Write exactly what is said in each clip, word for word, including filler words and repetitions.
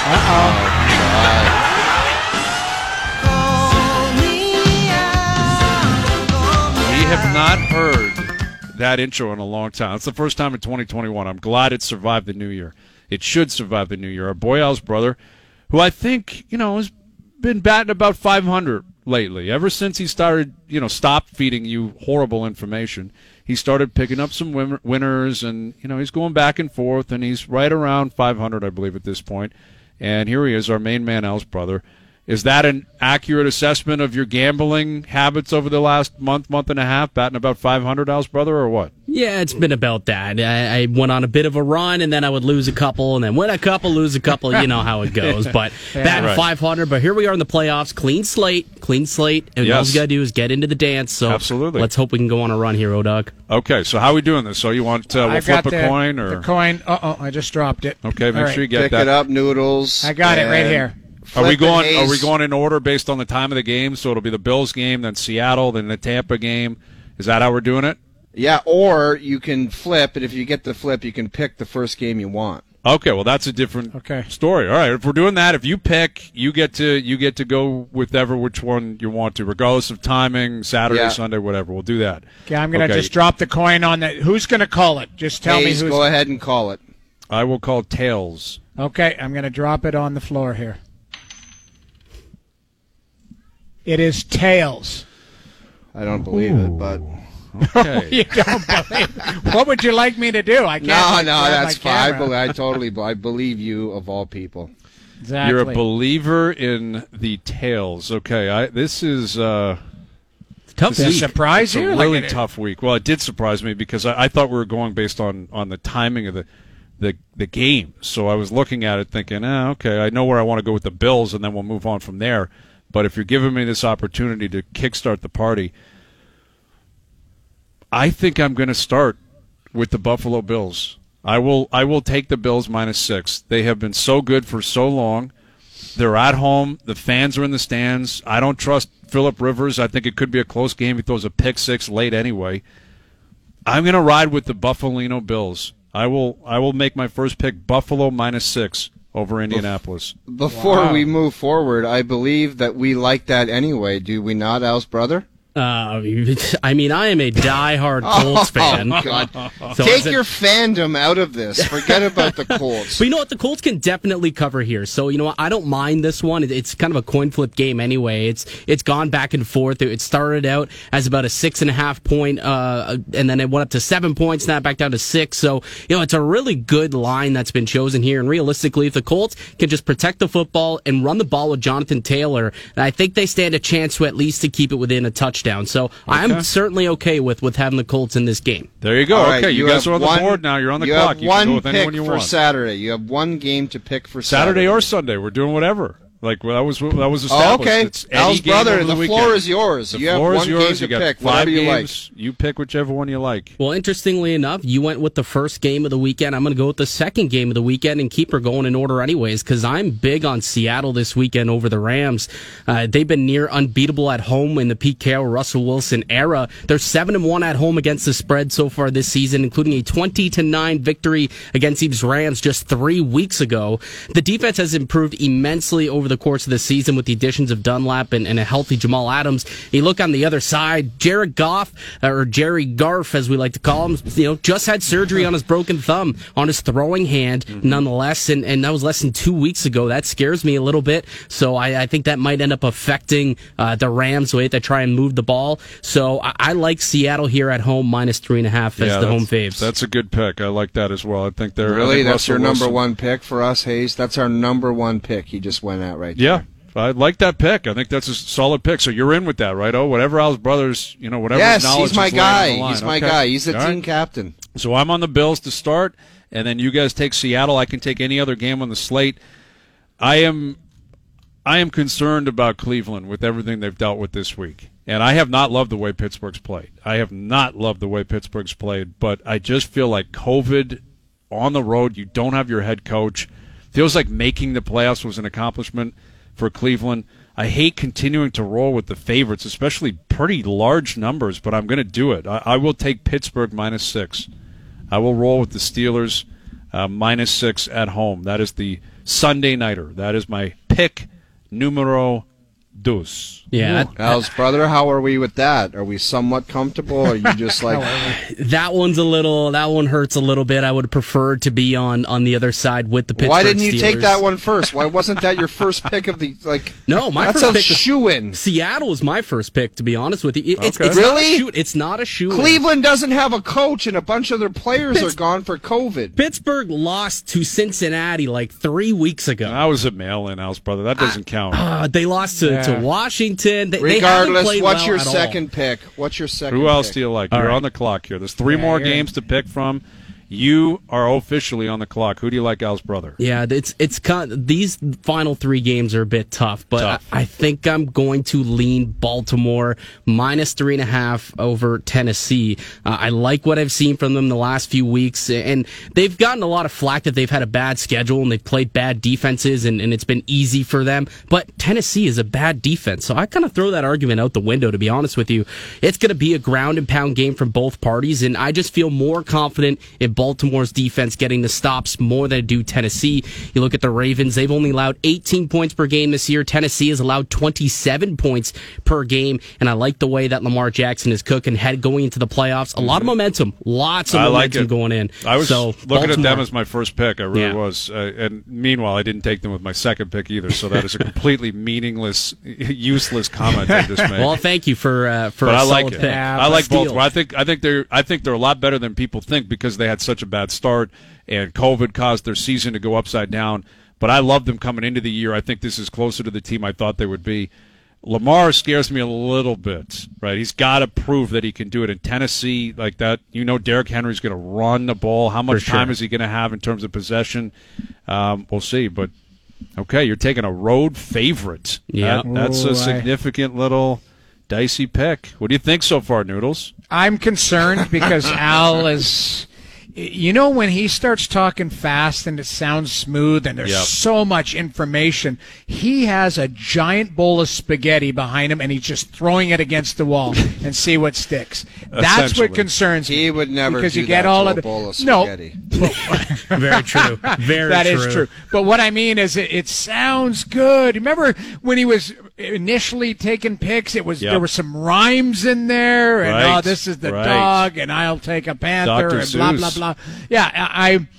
Uh-oh. We have not heard that intro in a long time. It's the first time in twenty twenty-one. I'm glad it survived the new year. It should survive the new year. Our boy Al's brother, who I think, you know, has been batting about five hundred lately. Ever since he started, you know, stopped feeding you horrible information, he started picking up some win- winners, and, you know, he's going back and forth, and he's right around five hundred, I believe, at this point. And here he is, our main man, Al's brother. Is that an accurate assessment of your gambling habits over the last month, month and a half, batting about five hundred, Al's brother, or what? Yeah, it's been about that. I, I went on a bit of a run, and then I would lose a couple, and then win a couple, lose a couple. You know how it goes. But Yeah. batting Right. five hundred, but here we are in the playoffs. Clean slate, clean slate, and all Yes. you got to do is get into the dance. So Absolutely. let's hope we can go on a run here, O-Dog. Okay, so how are we doing this? So you want uh, we'll I've flip got a the, coin? or the coin. Uh-oh, I just dropped it. Okay, make All sure right. you get Pick that. it up, Noodles. I got it right and here. Are we flip it, going? Are Hayes. we going in order based on the time of the game? So it'll be the Bills game, then Seattle, then the Tampa game. Is that how we're doing it? Yeah, or you can flip, and if you get the flip, you can pick the first game you want. Okay, well that's a different Okay. story. All right, if we're doing that, if you pick, you get to you get to go with ever which one you want to, regardless of timing, Saturday, Yeah. Sunday, whatever. We'll do that. Okay, I'm going to Okay. just drop the coin on the. Who's going to call it? Just tell Hayes, me who's. go ahead and call it. I will call tails. Okay, I'm going to drop it on the floor here. It is tails. I don't believe it, but Okay. You don't believe. What would you like me to do? I can't. no, like, no, grab that's my fine. I, camera. bel- I totally, I believe you of all people. Exactly. You're a believer in the tails. Okay, I this is uh, Tough Does it week. surprise it's a you? really Like it- tough week. Well, it did surprise me because I, I thought we were going based on, on the timing of the, the the game. So I was looking at it thinking, ah, okay, I know where I want to go with the Bills, and then we'll move on from there. But if you're giving me this opportunity to kickstart the party, I think I'm going to start with the Buffalo Bills. I will I will take the Bills minus six. They have been so good for so long. They're at home. The fans are in the stands. I don't trust Phillip Rivers. I think it could be a close game. He throws a pick six late anyway. I'm going to ride with the Buffalino Bills. I will I will make my first pick Buffalo minus six over Indianapolis. Before Wow. we move forward, I believe that we like that anyway. Do we not, Al's brother? Uh, I mean, I am a diehard Colts fan. Oh, God. So Take is it- your fandom out of this. Forget about the Colts. But you know what? The Colts can definitely cover here. So, you know what? I don't mind this one. It- It's kind of a coin flip game anyway. It's It's gone back and forth. It started out as about a six and a half point, uh, and then it went up to seven points, now back down to six. So, you know, it's a really good line that's been chosen here. And realistically, if the Colts can just protect the football and run the ball with Jonathan Taylor, I think they stand a chance to at least to keep it within a touchdown. So Okay. I'm certainly okay with, with having the Colts in this game. There you go. All right, okay, you, guys have are on the one- board now. You're on the you clock. Have You one can go with pick anyone you for want. Saturday. You have one game to pick for Saturday Saturday. or Sunday. We're doing whatever. Like well, that was that was established. Oh, okay. It's any Al's game brother, over the, the floor weekend. is yours. The you have floor one is yours. game You to got pick, five whatever you like. games. You pick whichever one you like. Well, interestingly enough, you went with the first game of the weekend. I'm going to go with the second game of the weekend and keep her going in order anyways, because I'm big on Seattle this weekend over the Rams. Uh, they've been near unbeatable at home in the Pete Carroll, Russell Wilson era. They're seven and one at home against the spread so far this season, including a twenty to nine victory against these Rams just three weeks ago. The defense has improved immensely over the course of the season with the additions of Dunlap and, and a healthy Jamal Adams. You look on the other side, Jared Goff, or Jerry Garf, as we like to call him, you know, just had surgery on his broken thumb, on his throwing hand, mm-hmm. nonetheless, and, and that was less than two weeks ago. That scares me a little bit, so I, I think that might end up affecting uh, the Rams the way they try and move the ball. So I, I like Seattle here at home, minus three and a half as Yeah, the home that's- faves. That's a good pick. I like that as well. I think they're I Really? think That's Russell your number Wilson- one pick for us, Hayes? That's our number one pick. He just went out right Yeah. there. I like that pick. I think that's a solid pick. So you're in with that, right? Oh, whatever Al's brothers, you know, whatever Yes, knowledge he's my is laying on guy. the line. He's my Okay. guy. He's the All team right. captain. So I'm on the Bills to start, and then you guys take Seattle. I can take any other game on the slate. I am, I am concerned about Cleveland with everything they've dealt with this week, and I have not loved the way Pittsburgh's played. I have not loved the way Pittsburgh's played, but I just feel like COVID on the road. You don't have your head coach. Feels like making the playoffs was an accomplishment for Cleveland. I hate continuing to roll with the favorites, especially pretty large numbers, but I'm going to do it. I, I will take Pittsburgh minus six. I will roll with the Steelers. Uh, uh, minus six at home. That is the Sunday nighter. That is my pick numero dos. Yeah, Al's brother, how are we with that? Are we somewhat comfortable, or are you just like... that one's a little, that one hurts a little bit. I would prefer to be on, on the other side with the Pittsburgh Why didn't you Steelers. take that one first? Why wasn't that your first pick of the, like... No, my that's first a pick was- shoe-in. Seattle is my first pick, to be honest with you. It- It's, Okay. it's Really? Not a shoe, it's not a shoe. Cleveland doesn't have a coach, and a bunch of their players Pitts- are gone for COVID. Pittsburgh lost to Cincinnati like three weeks ago. That was a mail-in, Al's brother. That doesn't count. Uh, they lost to, Yeah. to Washington. They, they haven't Regardless, played what's well your at all. second pick? What's your second Who else pick? do you like? All You're right. on the clock here. There's three Yeah, more you're- games to pick from. You are officially on the clock. Who do you like, Al's brother? Yeah, it's it's kind of, these final three games are a bit tough, but Tough. I, I think I'm going to lean Baltimore minus three and a half over Tennessee. Uh, I like what I've seen from them the last few weeks, and they've gotten a lot of flack that they've had a bad schedule and they've played bad defenses, and, and it's been easy for them. But Tennessee is a bad defense, so I kind of throw that argument out the window. To be honest with you, it's going to be a ground and pound game from both parties, and I just feel more confident in Baltimore's defense getting the stops more than I do Tennessee. You look at the Ravens, they've only allowed eighteen points per game this year. Tennessee has allowed twenty-seven points per game, and I like the way that Lamar Jackson is cooking, head going into the playoffs. A lot of momentum, lots of I like momentum it. going in. I was so, looking at them Baltimore- as my first pick. I really Yeah. was. Uh, and meanwhile, I didn't take them with my second pick either. So that is a completely meaningless, useless comment I just made. Well, thank you for uh, for but a I like solid it. pick. Yeah, I like Steal. Baltimore. I think I think they're I think they're a lot better than people think because they had such a bad start and COVID caused their season to go upside down. But I love them coming into the year. I think this is closer to the team I thought they would be. Lamar scares me a little bit, right? He's got to prove that he can do it in Tennessee like that. You know, Derrick Henry's going to run the ball. How much For time sure. is he going to have in terms of possession? Um, we'll see. But okay, you're taking a road favorite. Yeah. That- that's Ooh, a I- significant little dicey pick. What do you think so far, Noodles? I'm concerned because Al is, you know, when he starts talking fast and it sounds smooth and there's Yep. so much information, he has a giant bowl of spaghetti behind him and he's just throwing it against the wall and see what sticks. That's Essentially. what concerns me. He would never because do you get that all to of a the bowl of no. spaghetti. Very true. Very That true. is true. But what I mean is, it, it sounds good. Remember when he was initially taking picks? It was Yep. there were some rhymes in there, and Right. oh, this is the Right. dog, and I'll take a panther, Doctor and blah blah Seuss. blah. Yeah, I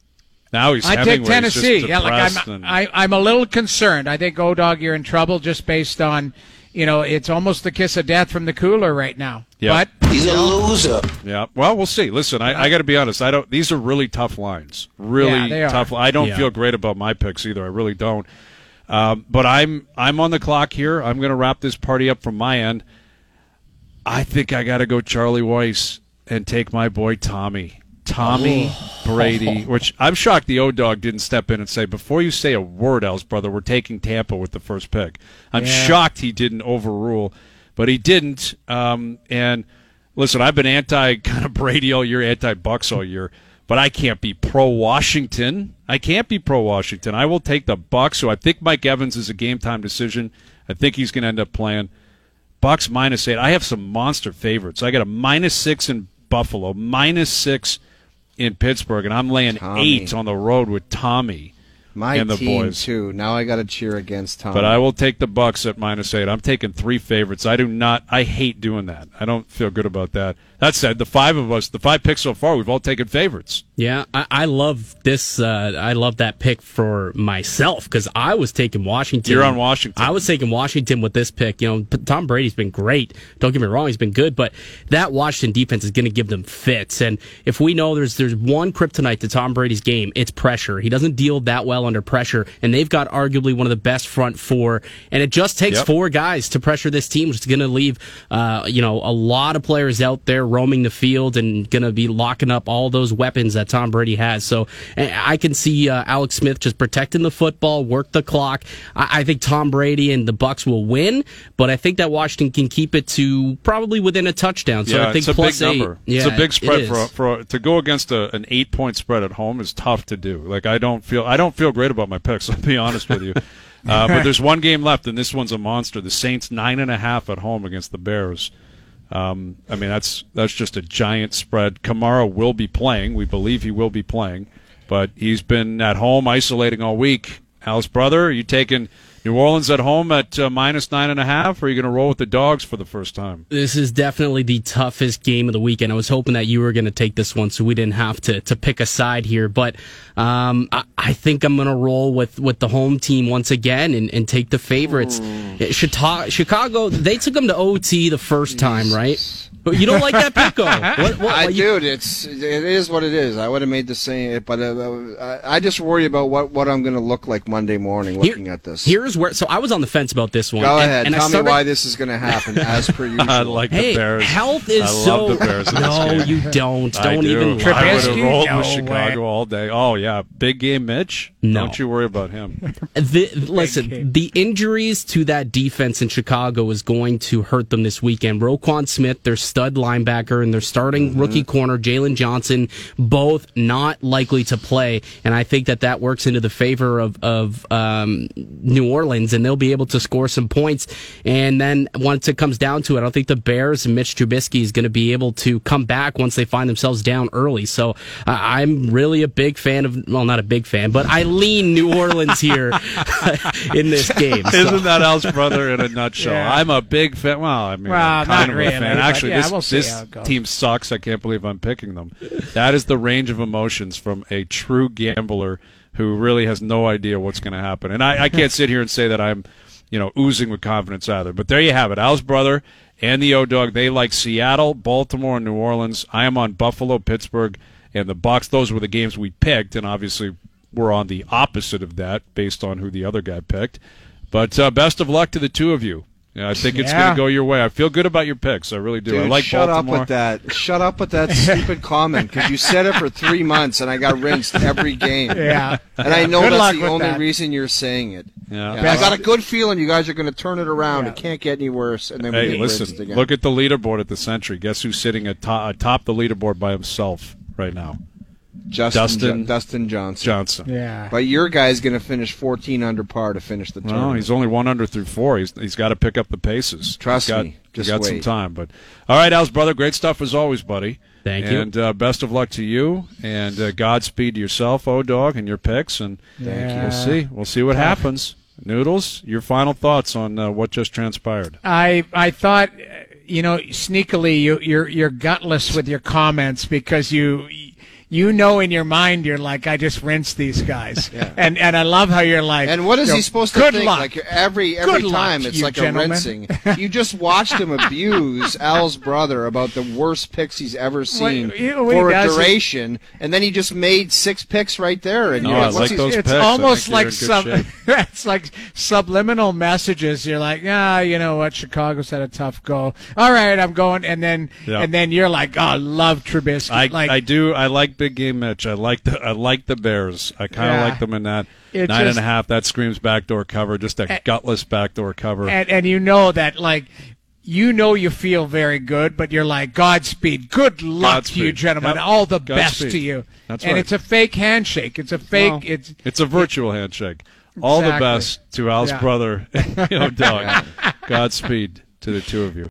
Now he's I, I Hemingway. take Tennessee. He's just Yeah, like I'm depressed and- I, I'm a little concerned. I think O-Dog, you're in trouble just based on, you know, it's almost the kiss of death from the cooler right now. Yep. But He's a loser. Yeah. Well, we'll see. Listen, I, I got to be honest. I don't. These are really tough lines. Really Yeah, they are. tough. I don't Yeah. feel great about my picks either. I really don't. Um, but I'm I'm on the clock here. I'm going to wrap this party up from my end. I think I got to go Charlie Weiss and take my boy Tommy. Tommy Brady, which I'm shocked the O-Dog didn't step in and say, before you say a word else, brother, we're taking Tampa with the first pick. I'm Yeah. shocked he didn't overrule, but he didn't. Um, and listen, I've been anti kind of Brady all year, anti-Bucks all year, but I can't be pro-Washington. I can't be pro-Washington. I will take the Bucks, so I think Mike Evans is a game-time decision. I think he's going to end up playing. Bucks minus eight. I have some monster favorites. I got a minus six in Buffalo, minus six in Pittsburgh, and I'm laying Tommy. eight on the road with Tommy My and the team boys. too. Now I got to cheer against Tom. But I will take the Bucks at minus eight. I'm taking three favorites. I do not. I hate doing that. I don't feel good about that. That said, the five of us, the five picks so far, we've all taken favorites. Yeah, I, I love this. Uh, I love that pick for myself because I was taking Washington. You're on Washington. I was taking Washington with this pick. You know, P- Tom Brady's been great. Don't get me wrong, he's been good, but that Washington defense is going to give them fits. And if we know there's there's one kryptonite to Tom Brady's game, it's pressure. He doesn't deal that well under pressure, and they've got arguably one of the best front four. And it just takes Yep. four guys to pressure this team, which is going to leave uh, you know a lot of players out there roaming the field and going to be locking up all those weapons that Tom Brady has. So and I can see uh, Alex Smith just protecting the football, work the clock. I, I think Tom Brady and the Bucks will win, but I think that Washington can keep it to probably within a touchdown. So yeah, I think it's a plus big eight. number. Yeah, it's a big it spread is. for for to go against a, an eight point spread at home is tough to do. Like I don't feel I don't feel great about my picks. I'll be honest with you. Uh, but there's one game left, and this one's a monster. The Saints nine and a half at home against the Bears. Um, I mean that's that's just a giant spread. Kamara will be playing. We believe he will be playing. but he's been at home isolating all week. Al's brother, are you taking New Orleans at home at uh, minus nine and a half, or are you going to roll with the dogs for the first time? This is definitely the toughest game of the weekend. I was hoping that you were going to take this one so we didn't have to, to pick a side here. But um, I, I think I'm going to roll with, with the home team once again and, and take the favorites. Chicago, Chicago, they took them to O T the first time, right? But you don't like that pick-o. What, what, I, what, you, dude, it's it is what it is. I would have made the same, but uh, I, I just worry about what, what I'm going to look like Monday morning looking here, at this. Here's where. So I was on the fence about this one. Go and, ahead. and Tell I started, me why this is going to happen, as per usual. I like hey, the Bears. health is I so. love the Bears in this no, game. you don't. I Don't do. even. I would lie. have Trubisky? rolled No with Chicago way. all day. Oh, yeah. Big game Mitch? No. Don't you worry about him. The, listen, the injuries to that defense in Chicago is going to hurt them this weekend. Roquan Smith, their stud linebacker, and their starting Mm-hmm. rookie corner, Jalen Johnson, both not likely to play. And I think that that works into the favor of, of um, New Orleans, and they'll be able to score some points. And then once it comes down to it, I don't think the Bears and Mitch Trubisky is going to be able to come back once they find themselves down early. So uh, I'm really a big fan of, well, not a big fan, but I lean New Orleans here in this game. So. Isn't that Al's brother in a nutshell? Yeah. I'm a big fan. Well, I mean, Well, I'm kind not of really, a fan. but Actually, yeah, this, we'll see this how it goes. team sucks. I can't believe I'm picking them. That is the range of emotions from a true gambler who really has no idea what's going to happen. And I, I can't sit here and say that I'm, you know, oozing with confidence either. But there you have it. Al's brother and the O-Dog, they like Seattle, Baltimore, and New Orleans. I am on Buffalo, Pittsburgh, and the Bucs. Those were the games we picked, and obviously we're on the opposite of that based on who the other guy picked. But uh, best of luck to the two of you. Yeah, I think it's Yeah. going to go your way. I feel good about your picks. I really do. Dude, I like shut Baltimore. up with that. Shut up with that stupid comment, because you said it for three months, and I got rinsed every game. Yeah. And I know Good luck that's the with only that. reason you're saying it. Yeah. Yeah, I got a good feeling you guys are going to turn it around. Yeah. It can't get any worse. And then we Hey, get listen, rinsed again. look at the leaderboard at the Century. Guess who's sitting atop, atop the leaderboard by himself right now? Justin, Dustin- Jo- Dustin Johnson. Johnson. Yeah. But your guy's going to finish fourteen under par to finish the Well, tournament. he's only one under through four. He's he's got to pick up the paces. Trust he's got, me. He's Just got some wait. time. But all right, Al's brother, great stuff as always, buddy. Thank you. And uh, best of luck to you, and uh, Godspeed to yourself, O-Dog, and your picks. And Yeah. we'll see. We'll see what happens. Noodles, your final thoughts on uh, what just transpired? I I thought, uh, you know, sneakily you you're you're gutless with your comments because you you know in your mind you're like, I just rinsed these guys, Yeah. and and I love how you're like. And what is you know, he supposed to good think? luck. Like every every Good time, luck, it's you like gentlemen. a rinsing. You just watched him abuse Al's brother about the worst picks he's ever seen you know what for he a does is- duration, and then he just made six picks right there. And No, you're I like, like what's he- those It's picks. I almost think like you're in sub, good shape. it's like subliminal messages. You're like, ah, you know what? Chicago's had a tough go. All right, I'm going, and then Yeah. and then you're like, oh, I love Trubisky. I, like, I do. I like Big Game Mitch. I like the I like the Bears. I kind of Yeah. like them in that It nine and just- a half. That screams backdoor cover. Just a And- gutless backdoor cover. and and you know that like. You know you feel very good, but you're like, Godspeed, good luck to you, Godspeed. gentlemen, Yep. all the best Godspeed. to you. That's and right. it's a fake handshake. It's a fake. Well, it's it's a virtual handshake. All the Exactly. best to Al's Yeah. brother, you know, Doug. Godspeed to the two of you.